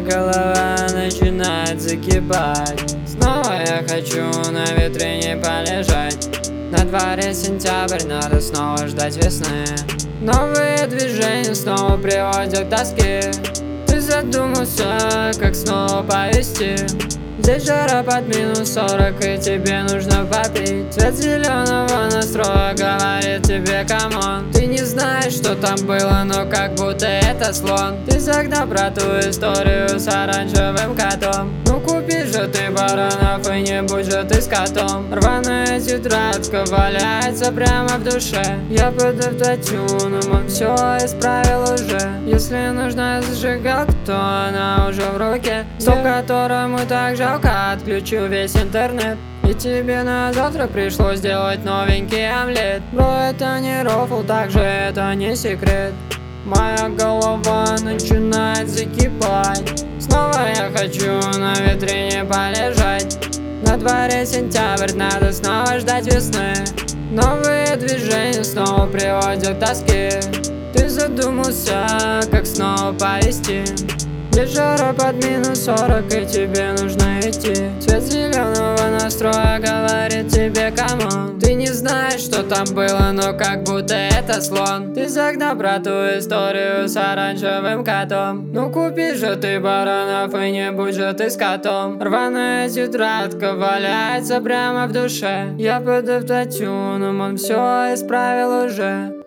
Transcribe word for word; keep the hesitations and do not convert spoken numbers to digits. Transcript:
голова начинает закипать. Снова я хочу на витрине полежать. На дворе сентябрь, надо снова ждать весны. Новые движения снова приводят к тоске. Ты задумался, как снова повести. Здесь жара под минус сорок, и тебе нужно попить. Цвет зеленого настроя говорит тебе камон. Ты не знаешь, что там было, но как будто это слон. Ты загнал про ту историю с оранжевым котом. Ну купи же ты баранов, и не будь же ты с котом. Рваная тетрадка валяется прямо в душе. Я под автотюном, он все исправил уже. Если нужна зажигалка, то она уже в руке. Стоп, которому так жалко, отключу весь интернет. И тебе на завтра пришлось сделать новенький омлет. Бро, это не рофл, также это не секрет. Моя голова начинает закипать. Снова я хочу на витрине полежать. На дворе сентябрь, надо снова ждать весны. Новые движения снова приводят к тоске. Ты задумался, как снова повести. Здесь жара под минус сорок, и тебе нужно идти. Цвет зеленого настроя говорит тебе камон. Ты не знаешь, что там было, но как будто это слон. Ты загнал про ту историю с оранжевым котом. Ну купи же ты баранов, и не будь же ты с котом. Рваная тетрадка валяется прямо в душе. Я под автотюном, он все исправил уже.